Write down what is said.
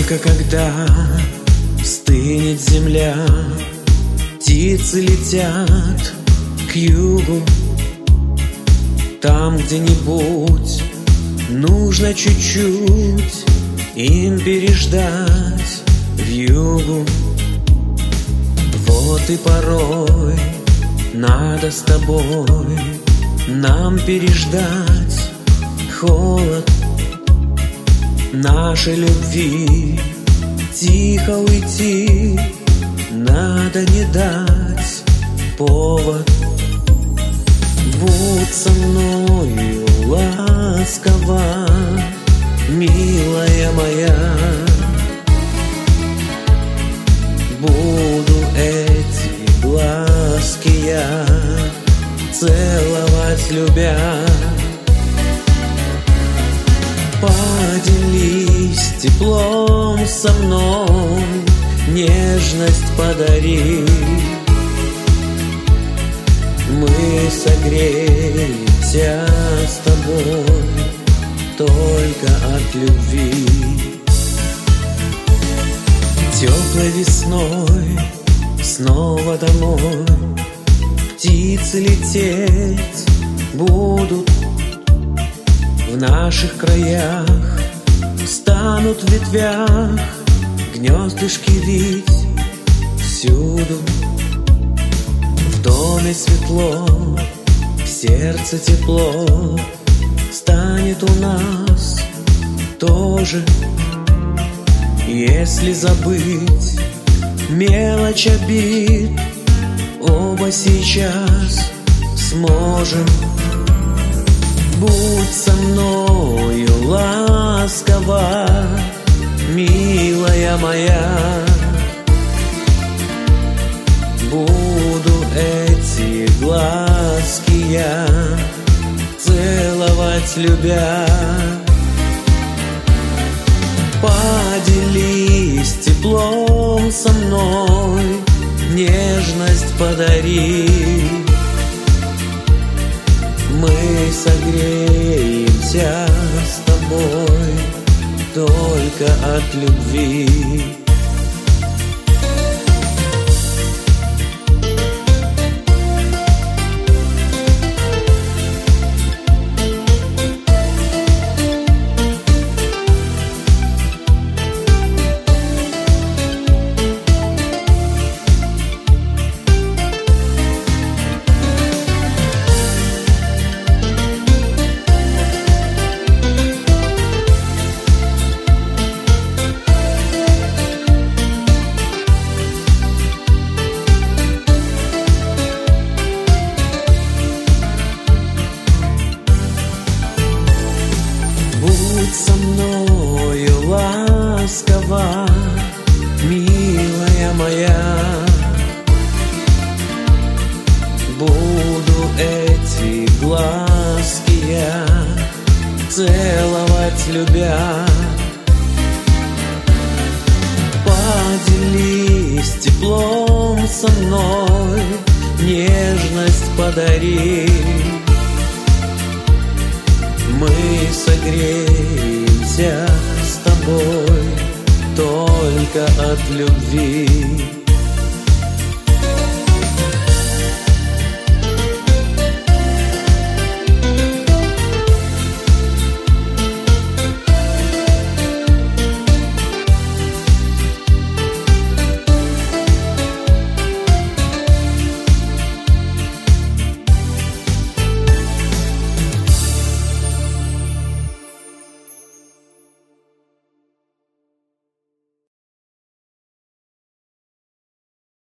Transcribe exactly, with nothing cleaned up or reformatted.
Только когда стынет земля, птицы летят к югу. Там где-нибудь нужно чуть-чуть им переждать вьюгу. Вот и порой надо с тобой нам переждать холод нашей любви. Тихо уйти, надо не дать повод. Будь со мною ласкова, милая моя. Буду эти глазки я целовать любя. Поделись теплом со мной, нежность подари. Мы согреемся с тобой только от любви. Теплой весной снова домой птицы лететь будут. В наших краях станут в ветвях гнездышки вить всюду. В доме светло, в сердце тепло, станет у нас тоже. Если забыть мелочь обид, оба сейчас сможем. Будь со мною ласкова, милая моя. Буду эти глазки я целовать любя. Поделись теплом со мной, нежность подари. Мы согреемся с тобой только от любви. Будь со мною ласкова, милая моя. Буду эти глазки я целовать любя. Поделись теплом со мной, нежность подари. Мы согреемся с тобой только от любви.